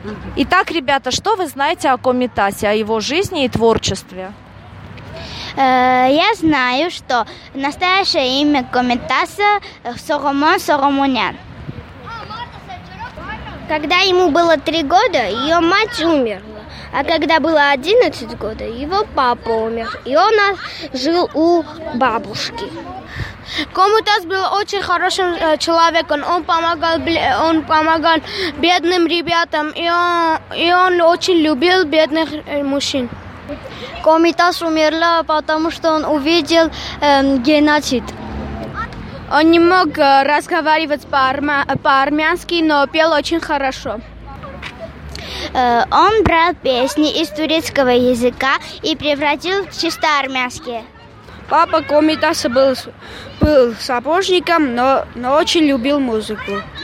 Итак, ребята, что вы знаете о Комитасе, о его жизни и творчестве? Я знаю, что настоящее имя Комитаса Соломон Соломонян. Когда ему было 3 года, ее мать умерла. А когда было 11 год, его папа умер. И он жил у бабушки. Комитас был очень хорошим человеком. Он помогал бедным ребятам. И он очень любил бедных мужчин. Комитас умерла, потому что он увидел геноцид. Он не мог разговаривать по-армянски, но пел очень хорошо. Он брал песни из турецкого языка и превратил в чисто армянские. Папа Комитаса был сапожником, но очень любил музыку.